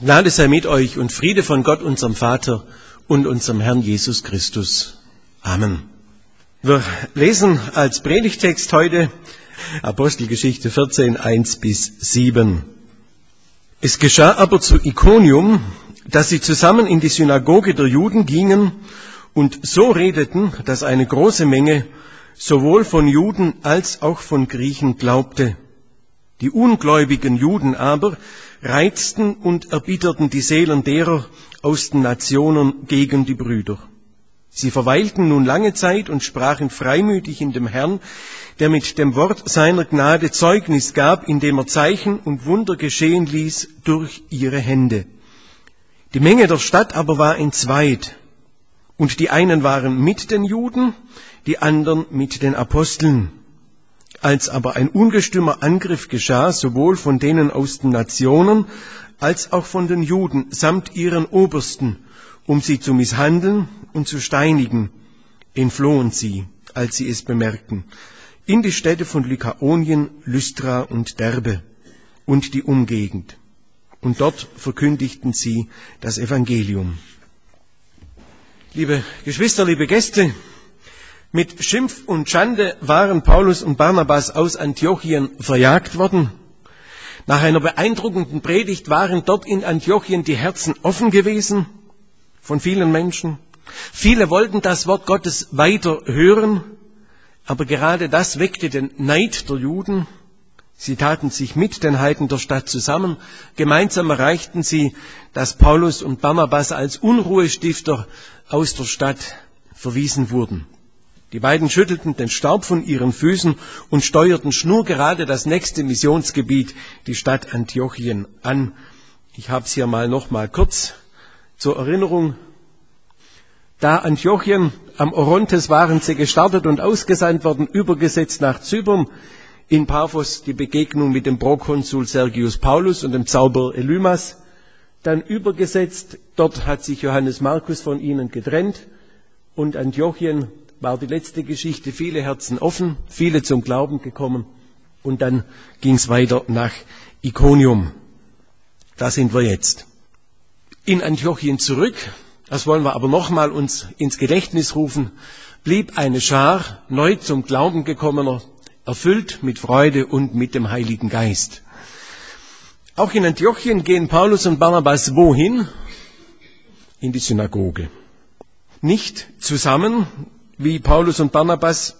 Gnade sei mit euch und Friede von Gott, unserem Vater und unserem Herrn Jesus Christus. Amen. Wir lesen als Predigtext heute Apostelgeschichte 14, 1-7. Es geschah aber zu Ikonium, dass sie zusammen in die Synagoge der Juden gingen und so redeten, dass eine große Menge sowohl von Juden als auch von Griechen glaubte. Die ungläubigen Juden aber reizten und erbitterten die Seelen derer aus den Nationen gegen die Brüder. Sie verweilten nun lange Zeit und sprachen freimütig in dem Herrn, der mit dem Wort seiner Gnade Zeugnis gab, indem er Zeichen und Wunder geschehen ließ durch ihre Hände. Die Menge der Stadt aber war entzweit, und die einen waren mit den Juden, die anderen mit den Aposteln. Als aber ein ungestümer Angriff geschah, sowohl von denen aus den Nationen als auch von den Juden samt ihren Obersten, um sie zu misshandeln und zu steinigen, entflohen sie, als sie es bemerkten, in die Städte von Lykaonien, Lystra und Derbe und die Umgegend. Und dort verkündigten sie das Evangelium. Liebe Geschwister, liebe Gäste, mit Schimpf und Schande waren Paulus und Barnabas aus Antiochien verjagt worden. Nach einer beeindruckenden Predigt waren dort in Antiochien die Herzen offen gewesen von vielen Menschen. Viele wollten das Wort Gottes weiter hören, aber gerade das weckte den Neid der Juden. Sie taten sich mit den Heiden der Stadt zusammen. Gemeinsam erreichten sie, dass Paulus und Barnabas als Unruhestifter aus der Stadt verwiesen wurden. Die beiden schüttelten den Staub von ihren Füßen und steuerten schnurgerade das nächste Missionsgebiet, die Stadt Antiochien, an. Ich habe es hier noch mal kurz zur Erinnerung. Da Antiochien am Orontes waren sie gestartet und ausgesandt worden, übergesetzt nach Zypern, in Paphos die Begegnung mit dem Prokonsul Sergius Paulus und dem Zauberer Elymas, dann übergesetzt, dort hat sich Johannes Markus von ihnen getrennt und Antiochien war die letzte Geschichte, viele Herzen offen, viele zum Glauben gekommen und dann ging es weiter nach Ikonium. Da sind wir jetzt. In Antiochien zurück, das wollen wir aber nochmal uns ins Gedächtnis rufen, blieb eine Schar neu zum Glauben gekommener, erfüllt mit Freude und mit dem Heiligen Geist. Auch in Antiochien gehen Paulus und Barnabas wohin? In die Synagoge. Nicht zusammen, wie Paulus und Barnabas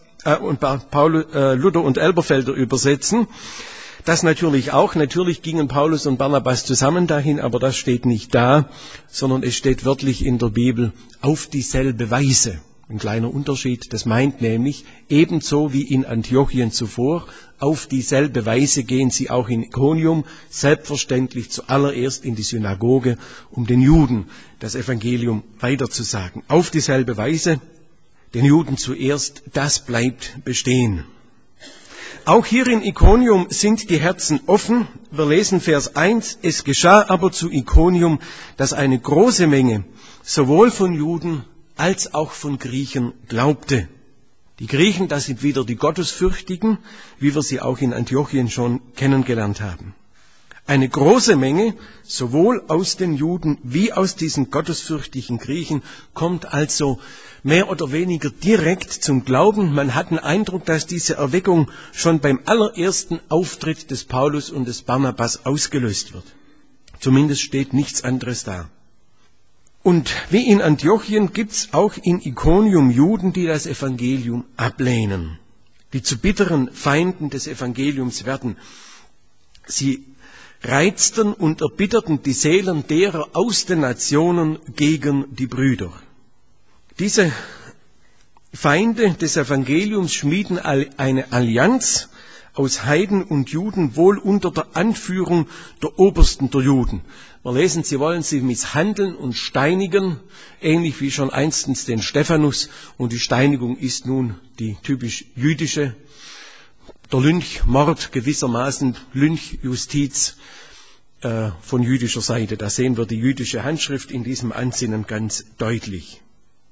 Luther und Elberfelder übersetzen. Das natürlich auch. Natürlich gingen Paulus und Barnabas zusammen dahin, aber das steht nicht da, sondern es steht wörtlich in der Bibel auf dieselbe Weise. Ein kleiner Unterschied, das meint nämlich, ebenso wie in Antiochien zuvor, auf dieselbe Weise gehen sie auch in Ikonium, selbstverständlich zuallererst in die Synagoge, um den Juden das Evangelium weiterzusagen. Auf dieselbe Weise. Den Juden zuerst, das bleibt bestehen. Auch hier in Ikonium sind die Herzen offen. Wir lesen Vers 1. Es geschah aber zu Ikonium, dass eine große Menge sowohl von Juden als auch von Griechen glaubte. Die Griechen, das sind wieder die Gottesfürchtigen, wie wir sie auch in Antiochien schon kennengelernt haben. Eine große Menge, sowohl aus den Juden wie aus diesen gottesfürchtigen Griechen, kommt also mehr oder weniger direkt zum Glauben. Man hat den Eindruck, dass diese Erweckung schon beim allerersten Auftritt des Paulus und des Barnabas ausgelöst wird. Zumindest steht nichts anderes da. Und wie in Antiochien gibt's auch in Ikonium Juden, die das Evangelium ablehnen, die zu bitteren Feinden des Evangeliums werden. Sie reizten und erbitterten die Seelen derer aus den Nationen gegen die Brüder. Diese Feinde des Evangeliums schmieden eine Allianz aus Heiden und Juden, wohl unter der Anführung der Obersten der Juden. Wir lesen, sie wollen sie misshandeln und steinigen, ähnlich wie schon einstens den Stephanus. Und die Steinigung ist nun die typisch jüdische, der Lynchmord gewissermaßen, Lynchjustiz von jüdischer Seite. Da sehen wir die jüdische Handschrift in diesem Ansinnen ganz deutlich.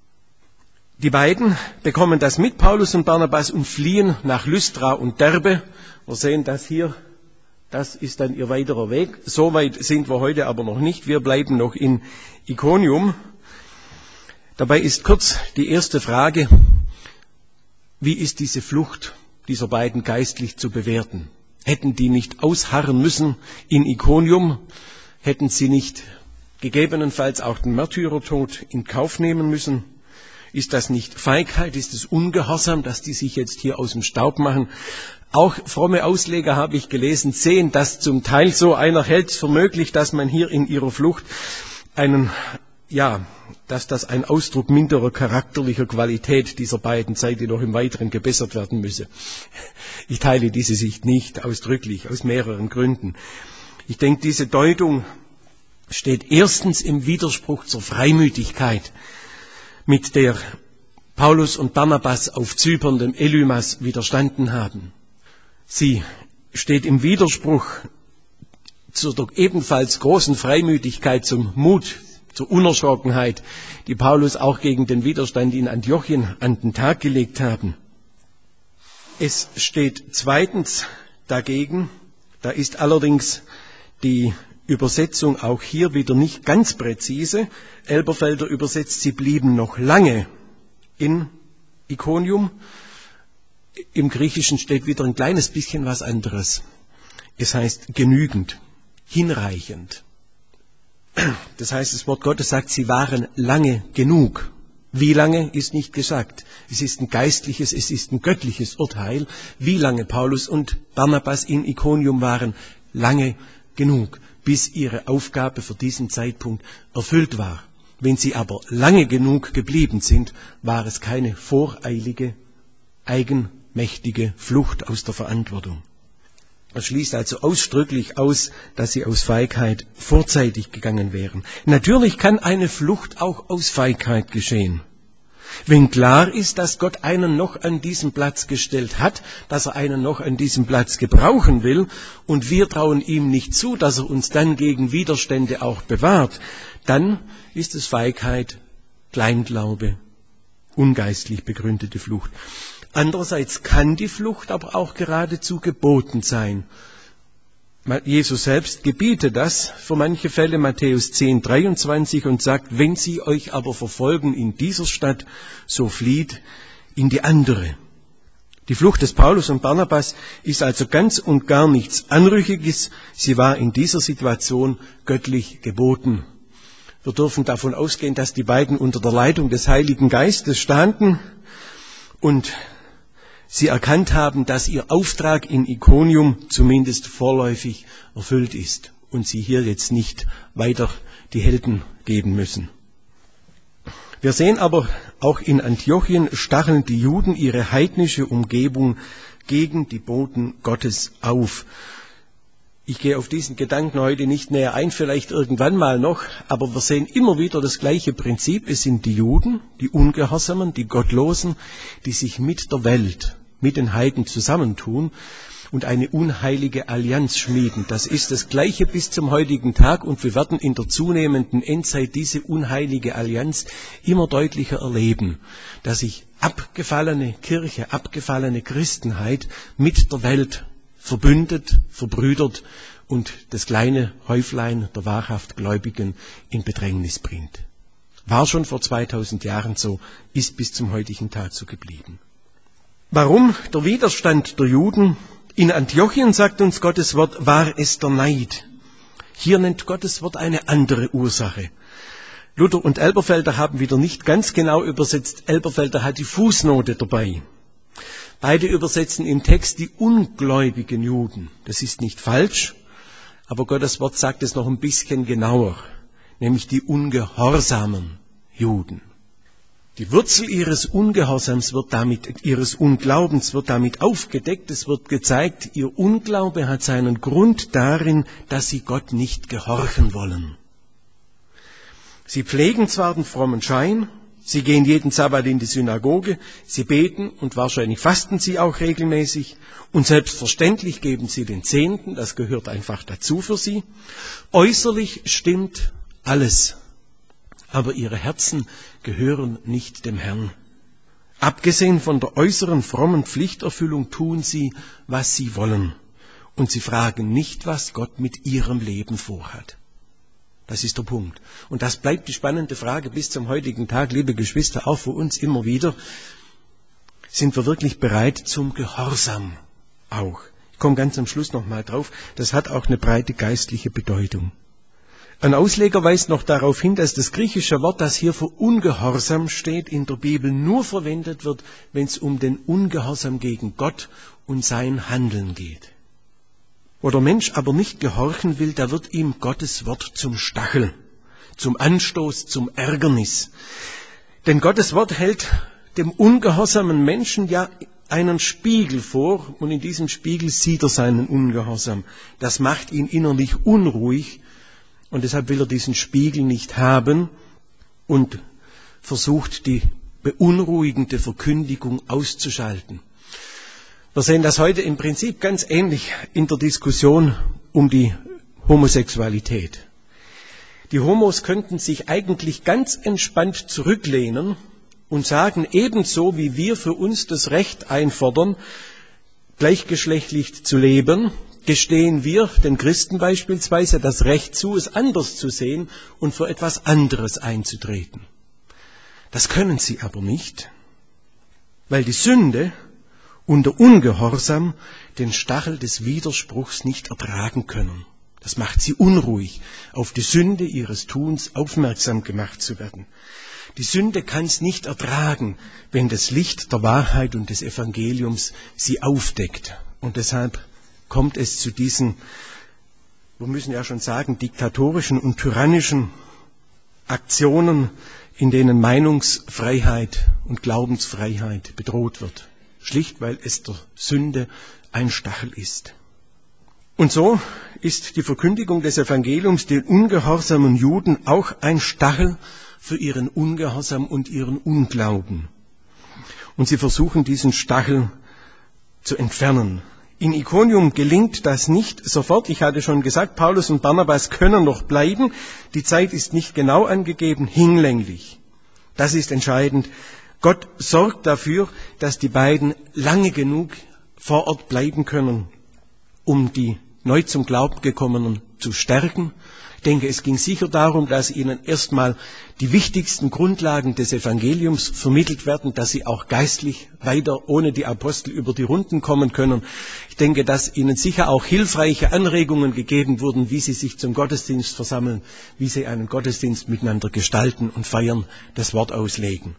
Die beiden bekommen das mit, Paulus und Barnabas, und fliehen nach Lystra und Derbe. Wir sehen das hier Das ist dann ihr weiterer Weg. So weit sind wir heute aber noch nicht. Wir bleiben noch in Ikonium. Dabei ist kurz die erste Frage: Wie ist diese Flucht dieser beiden geistlich zu bewerten? Hätten die nicht ausharren müssen in Ikonium? Hätten sie nicht gegebenenfalls auch den Märtyrertod in Kauf nehmen müssen? Ist das nicht Feigheit? Ist es Ungehorsam, dass die sich jetzt hier aus dem Staub machen? Auch fromme Ausleger, habe ich gelesen, sehen das zum Teil so. Einer hält es für möglich, dass man hier in ihrer Flucht dass das ein Ausdruck minderer charakterlicher Qualität dieser beiden sei, die noch im Weiteren gebessert werden müsse. Ich teile diese Sicht nicht ausdrücklich, aus mehreren Gründen. Ich denke, diese Deutung steht erstens im Widerspruch zur Freimütigkeit, mit der Paulus und Barnabas auf Zypern dem Elymas widerstanden haben. Sie steht im Widerspruch zur doch ebenfalls großen Freimütigkeit, zum Mut, zur Unerschrockenheit, die Paulus auch gegen den Widerstand in Antiochien an den Tag gelegt haben. Es steht zweitens dagegen, da ist allerdings die Übersetzung auch hier wieder nicht ganz präzise. Elberfelder übersetzt, sie blieben noch lange in Ikonium. Im Griechischen steht wieder ein kleines bisschen was anderes. Es heißt genügend, hinreichend. Das heißt, das Wort Gottes sagt, sie waren lange genug. Wie lange ist nicht gesagt. Es ist ein geistliches, es ist ein göttliches Urteil. Wie lange Paulus und Barnabas in Ikonium waren, lange genug, bis ihre Aufgabe für diesen Zeitpunkt erfüllt war. Wenn sie aber lange genug geblieben sind, war es keine voreilige, eigenmächtige Flucht aus der Verantwortung. Das schließt also ausdrücklich aus, dass sie aus Feigheit vorzeitig gegangen wären. Natürlich kann eine Flucht auch aus Feigheit geschehen. Wenn klar ist, dass Gott einen noch an diesen Platz gestellt hat, dass er einen noch an diesem Platz gebrauchen will und wir trauen ihm nicht zu, dass er uns dann gegen Widerstände auch bewahrt, dann ist es Feigheit, Kleinglaube, ungeistlich begründete Flucht. Andererseits kann die Flucht aber auch geradezu geboten sein. Jesus selbst gebietet das für manche Fälle, Matthäus 10,23, und sagt, wenn sie euch aber verfolgen in dieser Stadt, so flieht in die andere. Die Flucht des Paulus und Barnabas ist also ganz und gar nichts Anrüchiges. Sie war in dieser Situation göttlich geboten. Wir dürfen davon ausgehen, dass die beiden unter der Leitung des Heiligen Geistes standen und sie erkannt haben, dass ihr Auftrag in Ikonium zumindest vorläufig erfüllt ist und sie hier jetzt nicht weiter die Helden geben müssen. Wir sehen aber, auch in Antiochien stacheln die Juden ihre heidnische Umgebung gegen die Boten Gottes auf. Ich gehe auf diesen Gedanken heute nicht näher ein, vielleicht irgendwann mal noch, aber wir sehen immer wieder das gleiche Prinzip. Es sind die Juden, die Ungehorsamen, die Gottlosen, die sich mit der Welt, mit den Heiden zusammentun und eine unheilige Allianz schmieden. Das ist das Gleiche bis zum heutigen Tag und wir werden in der zunehmenden Endzeit diese unheilige Allianz immer deutlicher erleben, dass sich abgefallene Kirche, abgefallene Christenheit mit der Welt verbündet, verbrüdert und das kleine Häuflein der wahrhaft Gläubigen in Bedrängnis bringt. War schon vor 2000 Jahren so, ist bis zum heutigen Tag so geblieben. Warum der Widerstand der Juden? In Antiochien, sagt uns Gottes Wort, war es der Neid. Hier nennt Gottes Wort eine andere Ursache. Luther und Elberfelder haben wieder nicht ganz genau übersetzt. Elberfelder hat die Fußnote dabei. Beide übersetzen im Text die ungläubigen Juden. Das ist nicht falsch, aber Gottes Wort sagt es noch ein bisschen genauer, nämlich die ungehorsamen Juden. Die Wurzel ihres Ungehorsams ihres Unglaubens wird damit aufgedeckt. Es wird gezeigt, ihr Unglaube hat seinen Grund darin, dass sie Gott nicht gehorchen wollen. Sie pflegen zwar den frommen Schein, sie gehen jeden Sabbat in die Synagoge, sie beten und wahrscheinlich fasten sie auch regelmäßig und selbstverständlich geben sie den Zehnten, das gehört einfach dazu für sie. Äußerlich stimmt alles. Aber ihre Herzen gehören nicht dem Herrn. Abgesehen von der äußeren frommen Pflichterfüllung tun sie, was sie wollen. Und sie fragen nicht, was Gott mit ihrem Leben vorhat. Das ist der Punkt. Und das bleibt die spannende Frage bis zum heutigen Tag, liebe Geschwister, auch für uns immer wieder. Sind wir wirklich bereit zum Gehorsam auch? Ich komme ganz am Schluss nochmal drauf. Das hat auch eine breite geistliche Bedeutung. Ein Ausleger weist noch darauf hin, dass das griechische Wort, das hier für Ungehorsam steht, in der Bibel nur verwendet wird, wenn es um den Ungehorsam gegen Gott und sein Handeln geht. Wo der Mensch aber nicht gehorchen will, da wird ihm Gottes Wort zum Stachel, zum Anstoß, zum Ärgernis. Denn Gottes Wort hält dem ungehorsamen Menschen ja einen Spiegel vor, und in diesem Spiegel sieht er seinen Ungehorsam. Das macht ihn innerlich unruhig, und deshalb will er diesen Spiegel nicht haben und versucht, die beunruhigende Verkündigung auszuschalten. Wir sehen das heute im Prinzip ganz ähnlich in der Diskussion um die Homosexualität. Die Homos könnten sich eigentlich ganz entspannt zurücklehnen und sagen, ebenso wie wir für uns das Recht einfordern, gleichgeschlechtlich zu leben, gestehen wir den Christen beispielsweise das Recht zu, es anders zu sehen und für etwas anderes einzutreten. Das können sie aber nicht, weil die Sünde und der Ungehorsam den Stachel des Widerspruchs nicht ertragen können. Das macht sie unruhig, auf die Sünde ihres Tuns aufmerksam gemacht zu werden. Die Sünde kann es nicht ertragen, wenn das Licht der Wahrheit und des Evangeliums sie aufdeckt. Und deshalb kommt es zu diesen, wir müssen ja schon sagen, diktatorischen und tyrannischen Aktionen, in denen Meinungsfreiheit und Glaubensfreiheit bedroht wird. Schlicht, weil es der Sünde ein Stachel ist. Und so ist die Verkündigung des Evangeliums den ungehorsamen Juden auch ein Stachel für ihren Ungehorsam und ihren Unglauben. Und sie versuchen, diesen Stachel zu entfernen. In Ikonium gelingt das nicht sofort. Ich hatte schon gesagt, Paulus und Barnabas können noch bleiben. Die Zeit ist nicht genau angegeben, hinlänglich. Das ist entscheidend. Gott sorgt dafür, dass die beiden lange genug vor Ort bleiben können, um die neu zum Glauben gekommenen zu stärken. Ich denke, es ging sicher darum, dass ihnen erstmal die wichtigsten Grundlagen des Evangeliums vermittelt werden, dass sie auch geistlich weiter ohne die Apostel über die Runden kommen können. Ich denke, dass ihnen sicher auch hilfreiche Anregungen gegeben wurden, wie sie sich zum Gottesdienst versammeln, wie sie einen Gottesdienst miteinander gestalten und feiern, das Wort auslegen.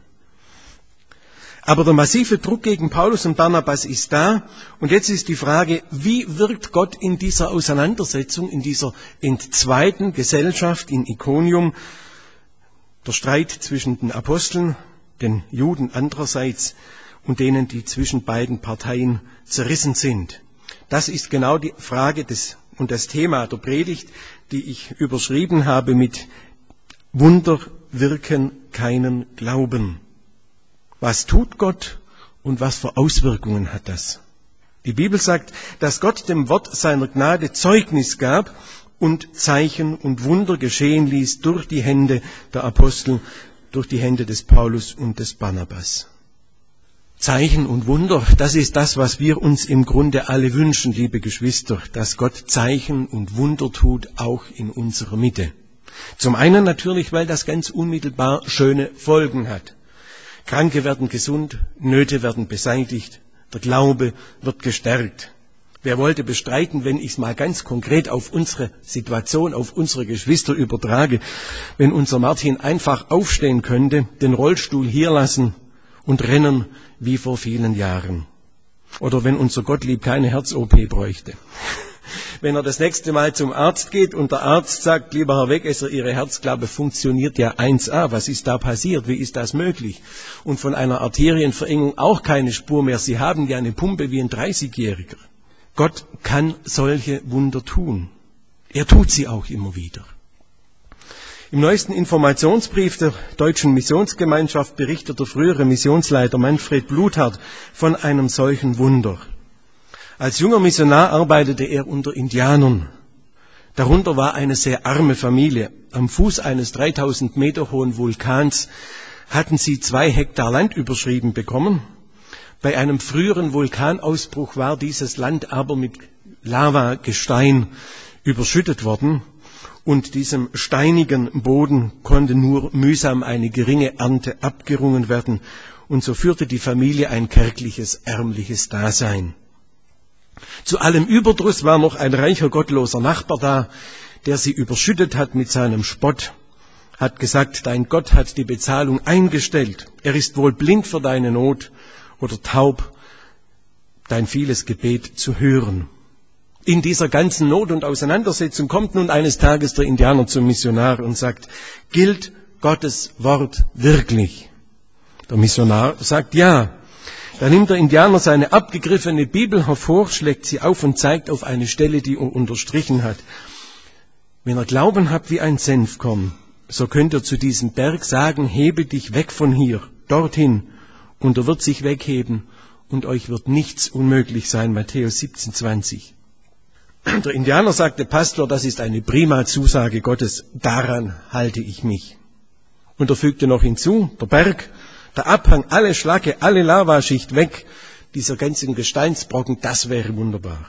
Aber der massive Druck gegen Paulus und Barnabas ist da. Und jetzt ist die Frage, wie wirkt Gott in dieser Auseinandersetzung, in dieser entzweiten Gesellschaft in Ikonium, der Streit zwischen den Aposteln, den Juden andererseits und denen, die zwischen beiden Parteien zerrissen sind. Das ist genau die Frage und das Thema der Predigt, die ich überschrieben habe mit Wunder wirken keinen Glauben. Was tut Gott und was für Auswirkungen hat das? Die Bibel sagt, dass Gott dem Wort seiner Gnade Zeugnis gab und Zeichen und Wunder geschehen ließ durch die Hände der Apostel, durch die Hände des Paulus und des Barnabas. Zeichen und Wunder, das ist das, was wir uns im Grunde alle wünschen, liebe Geschwister, dass Gott Zeichen und Wunder tut, auch in unserer Mitte. Zum einen natürlich, weil das ganz unmittelbar schöne Folgen hat. Kranke werden gesund, Nöte werden beseitigt, der Glaube wird gestärkt. Wer wollte bestreiten, wenn ich es mal ganz konkret auf unsere Situation, auf unsere Geschwister übertrage, wenn unser Martin einfach aufstehen könnte, den Rollstuhl hier lassen und rennen wie vor vielen Jahren. Oder wenn unser Gottlieb keine Herz-OP bräuchte. Wenn er das nächste Mal zum Arzt geht und der Arzt sagt, lieber Herr Wegesser, Ihre Herzklappe funktioniert ja 1A. Was ist da passiert? Wie ist das möglich? Und von einer Arterienverengung auch keine Spur mehr. Sie haben ja eine Pumpe wie ein 30-Jähriger. Gott kann solche Wunder tun. Er tut sie auch immer wieder. Im neuesten Informationsbrief der Deutschen Missionsgemeinschaft berichtet der frühere Missionsleiter Manfred Bluthardt von einem solchen Wunder. Als junger Missionar arbeitete er unter Indianern. Darunter war eine sehr arme Familie. Am Fuß eines 3000 Meter hohen Vulkans hatten sie 2 Hektar Land überschrieben bekommen. Bei einem früheren Vulkanausbruch war dieses Land aber mit Lavagestein überschüttet worden, und diesem steinigen Boden konnte nur mühsam eine geringe Ernte abgerungen werden, und so führte die Familie ein kärgliches, ärmliches Dasein. Zu allem Überdruss war noch ein reicher, gottloser Nachbar da, der sie überschüttet hat mit seinem Spott, hat gesagt, dein Gott hat die Bezahlung eingestellt, er ist wohl blind für deine Not oder taub, dein vieles Gebet zu hören. In dieser ganzen Not und Auseinandersetzung kommt nun eines Tages der Indianer zum Missionar und sagt, gilt Gottes Wort wirklich? Der Missionar sagt ja. Da nimmt der Indianer seine abgegriffene Bibel hervor, schlägt sie auf und zeigt auf eine Stelle, die er unterstrichen hat. Wenn ihr Glauben habt wie ein Senfkorn, so könnt ihr zu diesem Berg sagen, hebe dich weg von hier, dorthin, und er wird sich wegheben und euch wird nichts unmöglich sein. Matthäus 17,20. Der Indianer sagte, Pastor, das ist eine prima Zusage Gottes, daran halte ich mich. Und er fügte noch hinzu, der Berg, der Abhang, alle Schlacke, alle Lavaschicht weg, dieser ganzen Gesteinsbrocken, das wäre wunderbar.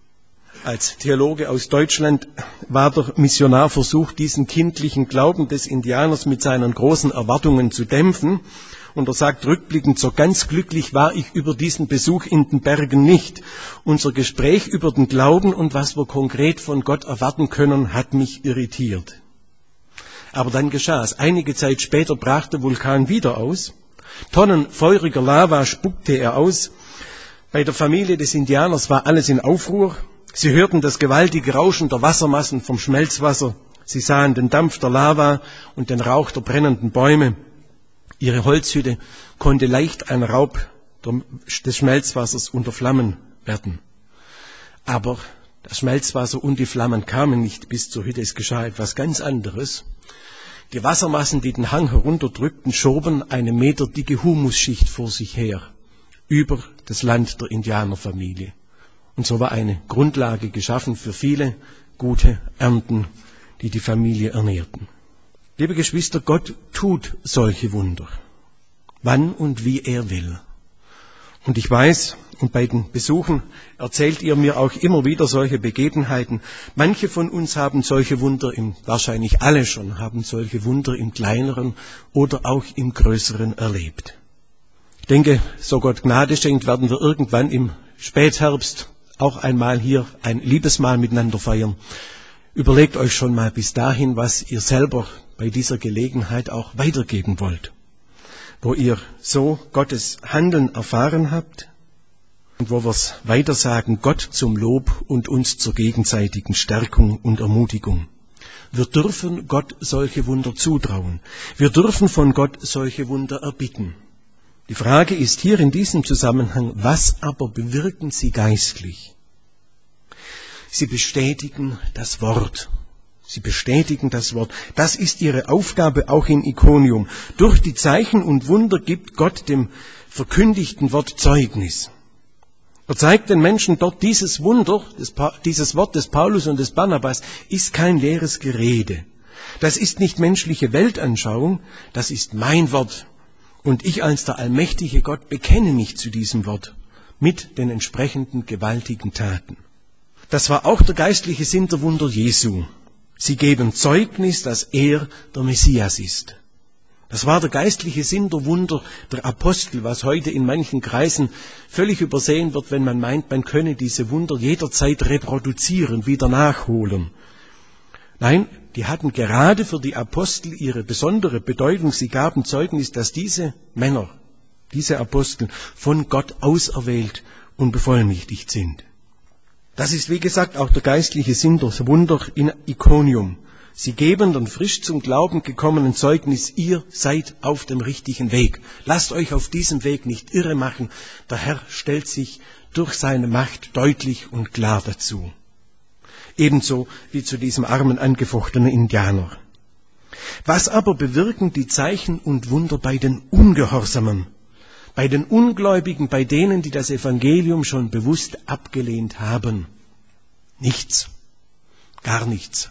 Als Theologe aus Deutschland war der Missionar versucht, diesen kindlichen Glauben des Indianers mit seinen großen Erwartungen zu dämpfen. Und er sagt rückblickend, so ganz glücklich war ich über diesen Besuch in den Bergen nicht. Unser Gespräch über den Glauben und was wir konkret von Gott erwarten können, hat mich irritiert. Aber dann geschah es. Einige Zeit später brach der Vulkan wieder aus. Tonnen feuriger Lava spuckte er aus. Bei der Familie des Indianers war alles in Aufruhr. Sie hörten das gewaltige Rauschen der Wassermassen vom Schmelzwasser. Sie sahen den Dampf der Lava und den Rauch der brennenden Bäume. Ihre Holzhütte konnte leicht ein Raub des Schmelzwassers unter Flammen werden. Aber das Schmelzwasser und die Flammen kamen nicht bis zur Hütte. Es geschah etwas ganz anderes. Die Wassermassen, die den Hang herunterdrückten, schoben eine meterdicke Humusschicht vor sich her über das Land der Indianerfamilie. Und so war eine Grundlage geschaffen für viele gute Ernten, die die Familie ernährten. Liebe Geschwister, Gott tut solche Wunder, wann und wie er will. Und ich weiß, und bei den Besuchen erzählt ihr mir auch immer wieder solche Begebenheiten. Manche von uns haben solche Wunder, wahrscheinlich alle schon, haben solche Wunder im Kleineren oder auch im Größeren erlebt. Ich denke, so Gott Gnade schenkt, werden wir irgendwann im Spätherbst auch einmal hier ein Liebesmahl miteinander feiern. Überlegt euch schon mal bis dahin, was ihr selber bei dieser Gelegenheit auch weitergeben wollt, wo ihr so Gottes Handeln erfahren habt und wo wir es weitersagen, Gott zum Lob und uns zur gegenseitigen Stärkung und Ermutigung. Wir dürfen Gott solche Wunder zutrauen. Wir dürfen von Gott solche Wunder erbitten. Die Frage ist hier in diesem Zusammenhang, was aber bewirken sie geistlich? Sie bestätigen das Wort. Sie bestätigen das Wort. Das ist ihre Aufgabe auch in Ikonium. Durch die Zeichen und Wunder gibt Gott dem verkündigten Wort Zeugnis. Er zeigt den Menschen dort, dieses Wunder, dieses Wort des Paulus und des Barnabas ist kein leeres Gerede. Das ist nicht menschliche Weltanschauung, das ist mein Wort. Und ich als der allmächtige Gott bekenne mich zu diesem Wort mit den entsprechenden gewaltigen Taten. Das war auch der geistliche Sinn der Wunder Jesu. Sie geben Zeugnis, dass er der Messias ist. Das war der geistliche Sinn der Wunder der Apostel, was heute in manchen Kreisen völlig übersehen wird, wenn man meint, man könne diese Wunder jederzeit reproduzieren, wieder nachholen. Nein, die hatten gerade für die Apostel ihre besondere Bedeutung. Sie gaben Zeugnis, dass diese Männer, diese Apostel von Gott auserwählt und bevollmächtigt sind. Das ist, wie gesagt, auch der geistliche Sinn der Wunder in Ikonium. Sie geben den frisch zum Glauben gekommenen Zeugnis, ihr seid auf dem richtigen Weg. Lasst euch auf diesem Weg nicht irre machen. Der Herr stellt sich durch seine Macht deutlich und klar dazu. Ebenso wie zu diesem armen, angefochtenen Indianer. Was aber bewirken die Zeichen und Wunder bei den Ungehorsamen? Bei den Ungläubigen, bei denen, die das Evangelium schon bewusst abgelehnt haben? Nichts. Gar nichts.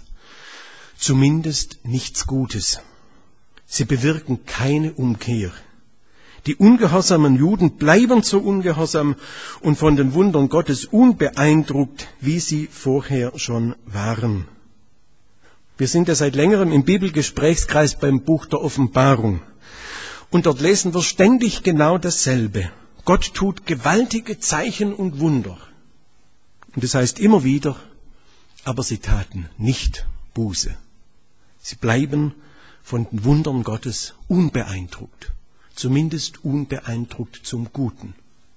Zumindest nichts Gutes. Sie bewirken keine Umkehr. Die ungehorsamen Juden bleiben so ungehorsam und von den Wundern Gottes unbeeindruckt, wie sie vorher schon waren. Wir sind ja seit längerem im Bibelgesprächskreis beim Buch der Offenbarung. Und dort lesen wir ständig genau dasselbe. Gott tut gewaltige Zeichen und Wunder. Und das heißt immer wieder, aber sie taten nicht Buße. Sie bleiben von den Wundern Gottes unbeeindruckt. Zumindest unbeeindruckt zum Guten.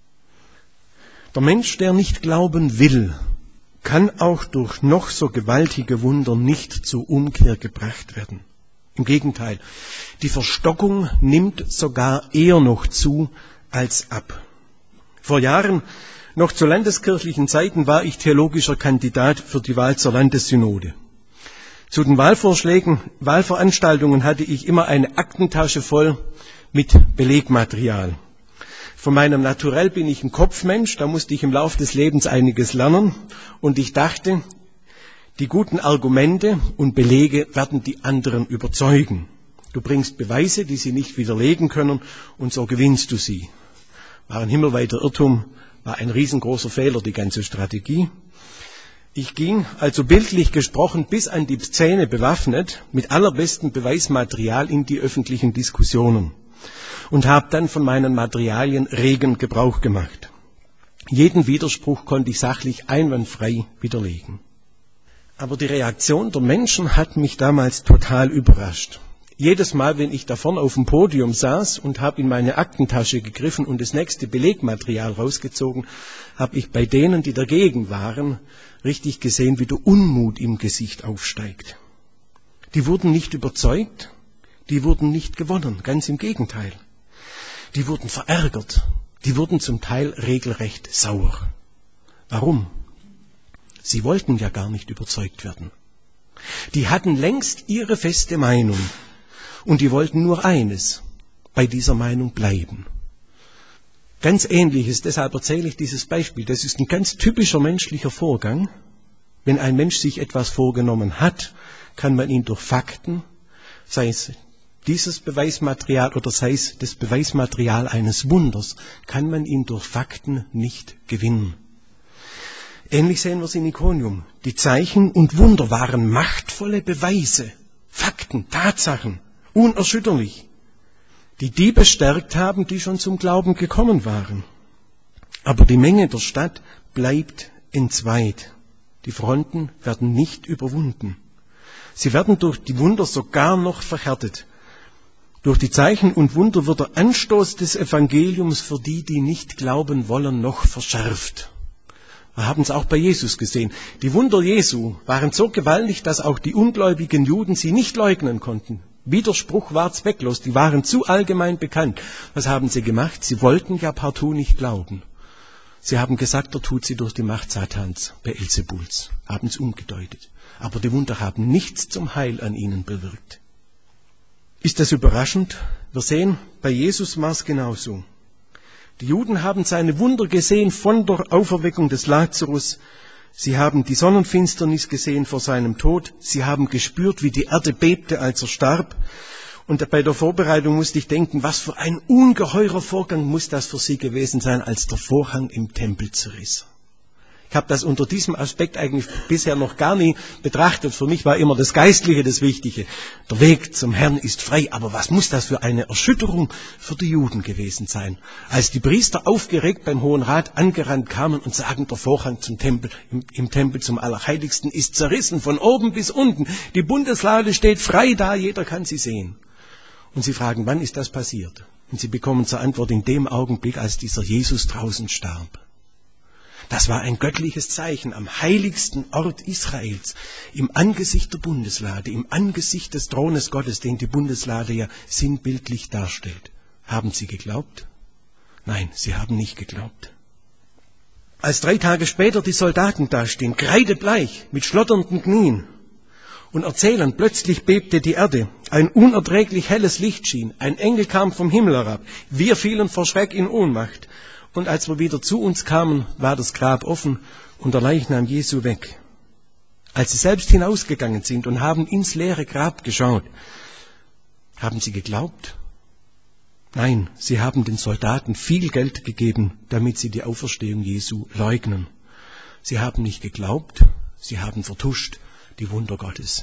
Der Mensch, der nicht glauben will, kann auch durch noch so gewaltige Wunder nicht zur Umkehr gebracht werden. Im Gegenteil, die Verstockung nimmt sogar eher noch zu als ab. Vor Jahren, noch zu landeskirchlichen Zeiten, war ich theologischer Kandidat für die Wahl zur Landessynode. Zu den Wahlveranstaltungen hatte ich immer eine Aktentasche voll mit Belegmaterial. Von meinem Naturell bin ich ein Kopfmensch, da musste ich im Laufe des Lebens einiges lernen und ich dachte, die guten Argumente und Belege werden die anderen überzeugen. Du bringst Beweise, die sie nicht widerlegen können und so gewinnst du sie. War ein himmelweiter Irrtum, war ein riesengroßer Fehler, die ganze Strategie. Ich ging, also bildlich gesprochen, bis an die Zähne bewaffnet, mit allerbestem Beweismaterial in die öffentlichen Diskussionen und habe dann von meinen Materialien regen Gebrauch gemacht. Jeden Widerspruch konnte ich sachlich einwandfrei widerlegen. Aber die Reaktion der Menschen hat mich damals total überrascht. Jedes Mal, wenn ich da vorne auf dem Podium saß und habe in meine Aktentasche gegriffen und das nächste Belegmaterial rausgezogen, habe ich bei denen, die dagegen waren, richtig gesehen, wie der Unmut im Gesicht aufsteigt. Die wurden nicht überzeugt, die wurden nicht gewonnen, ganz im Gegenteil. Die wurden verärgert, die wurden zum Teil regelrecht sauer. Warum? Sie wollten ja gar nicht überzeugt werden. Die hatten längst ihre feste Meinung und die wollten nur eines, bei dieser Meinung bleiben. Ganz Ähnliches, deshalb erzähle ich dieses Beispiel. Das ist ein ganz typischer menschlicher Vorgang. Wenn ein Mensch sich etwas vorgenommen hat, kann man ihn durch Fakten, sei es dieses Beweismaterial oder sei es das Beweismaterial eines Wunders, kann man ihn durch Fakten nicht gewinnen. Ähnlich sehen wir es in Iconium. Die Zeichen und Wunder waren machtvolle Beweise, Fakten, Tatsachen, unerschütterlich, die bestärkt haben, die schon zum Glauben gekommen waren. Aber die Menge der Stadt bleibt entzweit. Die Fronten werden nicht überwunden. Sie werden durch die Wunder sogar noch verhärtet. Durch die Zeichen und Wunder wird der Anstoß des Evangeliums für die, die nicht glauben wollen, noch verschärft. Wir haben es auch bei Jesus gesehen. Die Wunder Jesu waren so gewaltig, dass auch die ungläubigen Juden sie nicht leugnen konnten. Widerspruch war zwecklos, die waren zu allgemein bekannt. Was haben sie gemacht? Sie wollten ja partout nicht glauben. Sie haben gesagt, er tut sie durch die Macht Satans, Beelzebuls, haben es umgedeutet. Aber die Wunder haben nichts zum Heil an ihnen bewirkt. Ist das überraschend? Wir sehen, bei Jesus war es genauso. Die Juden haben seine Wunder gesehen von der Auferweckung des Lazarus. Sie haben die Sonnenfinsternis gesehen vor seinem Tod. Sie haben gespürt, wie die Erde bebte, als er starb. Und bei der Vorbereitung musste ich denken, was für ein ungeheurer Vorgang muss das für sie gewesen sein, als der Vorhang im Tempel zerriss. Ich habe das unter diesem Aspekt eigentlich bisher noch gar nie betrachtet. Für mich war immer das Geistliche das Wichtige. Der Weg zum Herrn ist frei, aber was muss das für eine Erschütterung für die Juden gewesen sein? Als die Priester aufgeregt beim Hohen Rat angerannt kamen und sagen, der Vorhang zum Tempel, im Tempel zum Allerheiligsten ist zerrissen, von oben bis unten. Die Bundeslade steht frei da, jeder kann sie sehen. Und sie fragen, wann ist das passiert? Und sie bekommen zur Antwort in dem Augenblick, als dieser Jesus draußen starb. Das war ein göttliches Zeichen am heiligsten Ort Israels, im Angesicht der Bundeslade, im Angesicht des Thrones Gottes, den die Bundeslade ja sinnbildlich darstellt. Haben sie geglaubt? Nein, sie haben nicht geglaubt. Als 3 Tage später die Soldaten dastehen, kreidebleich, mit schlotternden Knien und erzählen, plötzlich bebte die Erde, ein unerträglich helles Licht schien, ein Engel kam vom Himmel herab, wir fielen vor Schreck in Ohnmacht. Und als wir wieder zu uns kamen, war das Grab offen und der Leichnam Jesu weg. Als sie selbst hinausgegangen sind und haben ins leere Grab geschaut, haben sie geglaubt? Nein, sie haben den Soldaten viel Geld gegeben, damit sie die Auferstehung Jesu leugnen. Sie haben nicht geglaubt, sie haben vertuscht die Wunder Gottes.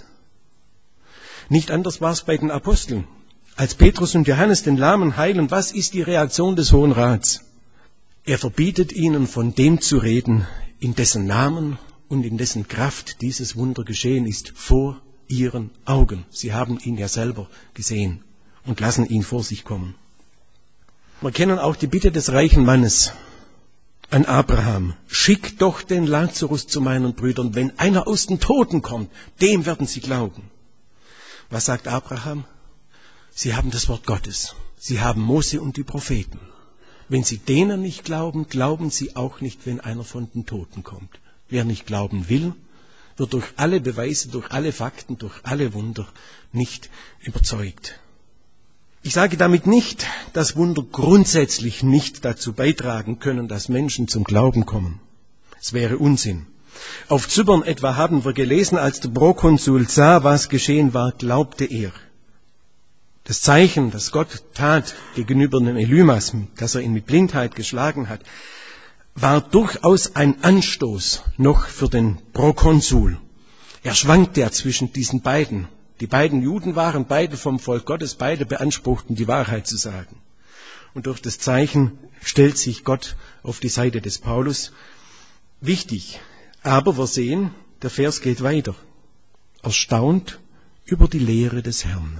Nicht anders war es bei den Aposteln. Als Petrus und Johannes den Lahmen heilen, was ist die Reaktion des Hohen Rats? Er verbietet ihnen, von dem zu reden, in dessen Namen und in dessen Kraft dieses Wunder geschehen ist, vor ihren Augen. Sie haben ihn ja selber gesehen und lassen ihn vor sich kommen. Wir kennen auch die Bitte des reichen Mannes an Abraham. Schick doch den Lazarus zu meinen Brüdern. Wenn einer aus den Toten kommt, dem werden sie glauben. Was sagt Abraham? Sie haben das Wort Gottes. Sie haben Mose und die Propheten. Wenn sie denen nicht glauben, glauben sie auch nicht, wenn einer von den Toten kommt. Wer nicht glauben will, wird durch alle Beweise, durch alle Fakten, durch alle Wunder nicht überzeugt. Ich sage damit nicht, dass Wunder grundsätzlich nicht dazu beitragen können, dass Menschen zum Glauben kommen. Es wäre Unsinn. Auf Zypern etwa haben wir gelesen, als der Prokonsul sah, was geschehen war, glaubte er. Das Zeichen, das Gott tat gegenüber dem Elymas, dass er ihn mit Blindheit geschlagen hat, war durchaus ein Anstoß noch für den Prokonsul. Er schwankte ja zwischen diesen beiden. Die beiden Juden waren beide vom Volk Gottes, beide beanspruchten, die Wahrheit zu sagen. Und durch das Zeichen stellt sich Gott auf die Seite des Paulus. Wichtig, aber wir sehen, der Vers geht weiter. Erstaunt über die Lehre des Herrn.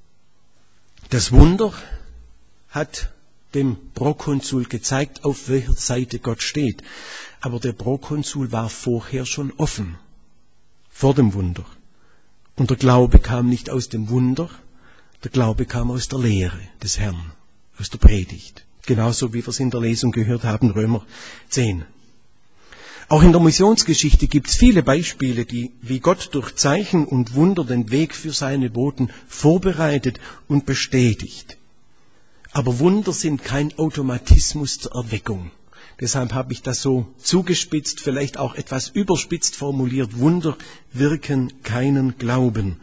Das Wunder hat dem Prokonsul gezeigt, auf welcher Seite Gott steht. Aber der Prokonsul war vorher schon offen, vor dem Wunder. Und der Glaube kam nicht aus dem Wunder, der Glaube kam aus der Lehre des Herrn, aus der Predigt. Genauso wie wir es in der Lesung gehört haben, Römer 10. Auch in der Missionsgeschichte gibt es viele Beispiele, wie Gott durch Zeichen und Wunder den Weg für seine Boten vorbereitet und bestätigt. Aber Wunder sind kein Automatismus zur Erweckung. Deshalb habe ich das so zugespitzt, vielleicht auch etwas überspitzt formuliert. Wunder wirken keinen Glauben.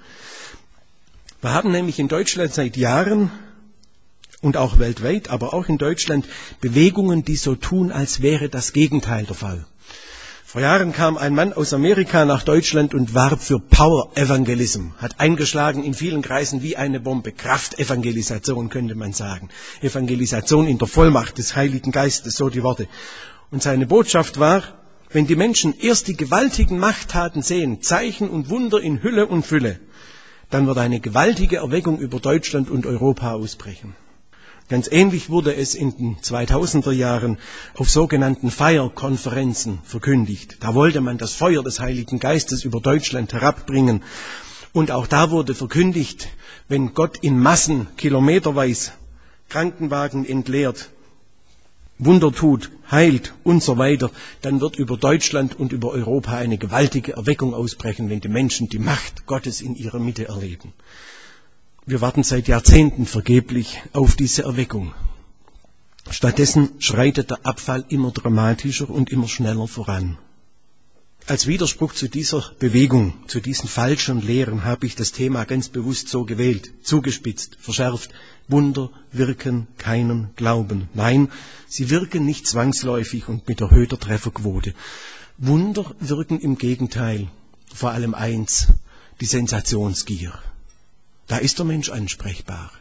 Wir haben nämlich in Deutschland seit Jahren und auch weltweit, aber auch in Deutschland Bewegungen, die so tun, als wäre das Gegenteil der Fall. Vor Jahren kam ein Mann aus Amerika nach Deutschland und warb für Power Evangelism, hat eingeschlagen in vielen Kreisen wie eine Bombe. Kraftevangelisation könnte man sagen. Evangelisation in der Vollmacht des Heiligen Geistes, so die Worte. Und seine Botschaft war, wenn die Menschen erst die gewaltigen Machttaten sehen, Zeichen und Wunder in Hülle und Fülle, dann wird eine gewaltige Erweckung über Deutschland und Europa ausbrechen. Ganz ähnlich wurde es in den 2000er Jahren auf sogenannten Fire-Konferenzen verkündigt. Da wollte man das Feuer des Heiligen Geistes über Deutschland herabbringen. Und auch da wurde verkündigt, wenn Gott in Massen kilometerweise Krankenwagen entleert, Wunder tut, heilt und so weiter, dann wird über Deutschland und über Europa eine gewaltige Erweckung ausbrechen, wenn die Menschen die Macht Gottes in ihrer Mitte erleben. Wir warten seit Jahrzehnten vergeblich auf diese Erweckung. Stattdessen schreitet der Abfall immer dramatischer und immer schneller voran. Als Widerspruch zu dieser Bewegung, zu diesen falschen Lehren, habe ich das Thema ganz bewusst so gewählt, zugespitzt, verschärft. Wunder wirken keinen Glauben. Nein, sie wirken nicht zwangsläufig und mit erhöhter Trefferquote. Wunder wirken im Gegenteil, vor allem eins, die Sensationsgier. Da ist der Mensch ansprechbar.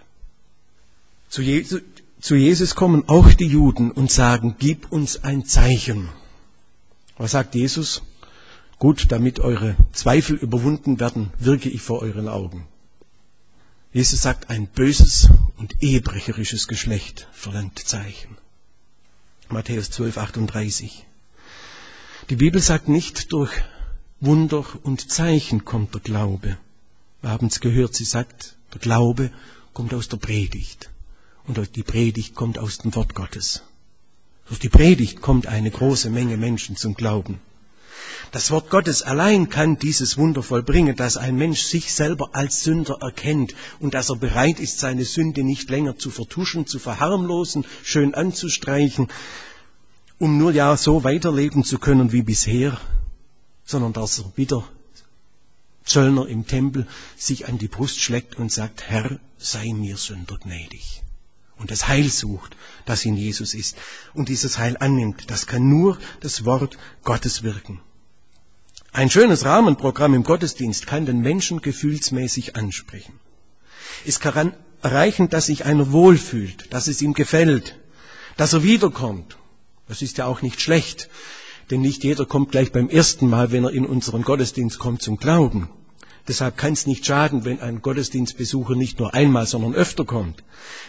Zu Jesus kommen auch die Juden und sagen, gib uns ein Zeichen. Was sagt Jesus? Gut, damit eure Zweifel überwunden werden, wirke ich vor euren Augen. Jesus sagt, ein böses und ehebrecherisches Geschlecht verlangt Zeichen. Matthäus 12,38. Die Bibel sagt nicht, durch Wunder und Zeichen kommt der Glaube. Wir haben es gehört, sie sagt, der Glaube kommt aus der Predigt. Und die Predigt kommt aus dem Wort Gottes. Durch die Predigt kommt eine große Menge Menschen zum Glauben. Das Wort Gottes allein kann dieses Wunder vollbringen, dass ein Mensch sich selber als Sünder erkennt und dass er bereit ist, seine Sünde nicht länger zu vertuschen, zu verharmlosen, schön anzustreichen, um nur ja so weiterleben zu können wie bisher, sondern dass er wieder Zöllner im Tempel sich an die Brust schlägt und sagt, Herr, sei mir Sünder gnädig. und das Heil sucht, das in Jesus ist und dieses Heil annimmt. Das kann nur das Wort Gottes wirken. Ein schönes Rahmenprogramm im Gottesdienst kann den Menschen gefühlsmäßig ansprechen. Es kann erreichen, dass sich einer wohlfühlt, dass es ihm gefällt, dass er wiederkommt. Das ist ja auch nicht schlecht, denn nicht jeder kommt gleich beim ersten Mal, wenn er in unseren Gottesdienst kommt, zum Glauben. Deshalb kann es nicht schaden, wenn ein Gottesdienstbesucher nicht nur einmal, sondern öfter kommt.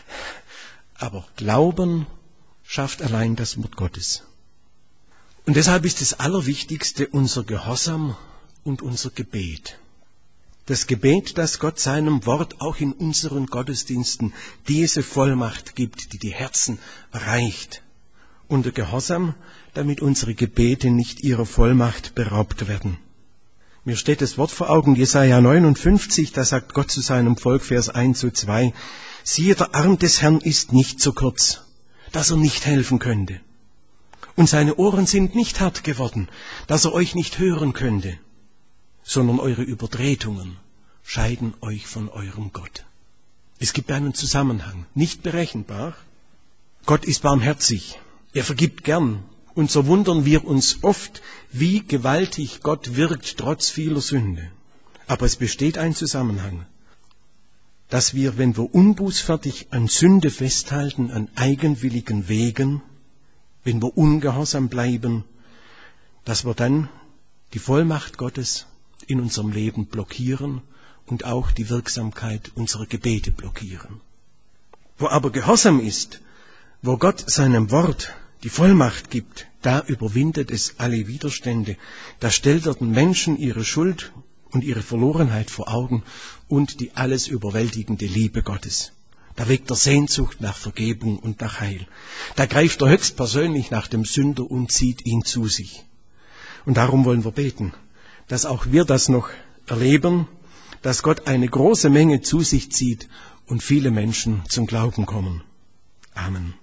Aber Glauben schafft allein das Wort Gottes. Und deshalb ist das Allerwichtigste unser Gehorsam und unser Gebet. Das Gebet, das Gott seinem Wort auch in unseren Gottesdiensten diese Vollmacht gibt, die die Herzen erreicht. Und der Gehorsam, damit unsere Gebete nicht ihrer Vollmacht beraubt werden. Mir steht das Wort vor Augen, Jesaja 59, da sagt Gott zu seinem Volk, Vers 1-2, siehe, der Arm des Herrn ist nicht so kurz, dass er nicht helfen könnte. Und seine Ohren sind nicht hart geworden, dass er euch nicht hören könnte, sondern eure Übertretungen scheiden euch von eurem Gott. Es gibt einen Zusammenhang, nicht berechenbar. Gott ist barmherzig, er vergibt gern. Und so wundern wir uns oft, wie gewaltig Gott wirkt, trotz vieler Sünde. Aber es besteht ein Zusammenhang, dass wir, wenn wir unbußfertig an Sünde festhalten, an eigenwilligen Wegen, wenn wir ungehorsam bleiben, dass wir dann die Vollmacht Gottes in unserem Leben blockieren und auch die Wirksamkeit unserer Gebete blockieren. Wo aber Gehorsam ist, wo Gott seinem Wort die Vollmacht gibt, da überwindet es alle Widerstände. Da stellt er den Menschen ihre Schuld und ihre Verlorenheit vor Augen und die alles überwältigende Liebe Gottes. Da weckt er Sehnsucht nach Vergebung und nach Heil. Da greift er höchstpersönlich nach dem Sünder und zieht ihn zu sich. Und darum wollen wir beten, dass auch wir das noch erleben, dass Gott eine große Menge zu sich zieht und viele Menschen zum Glauben kommen. Amen.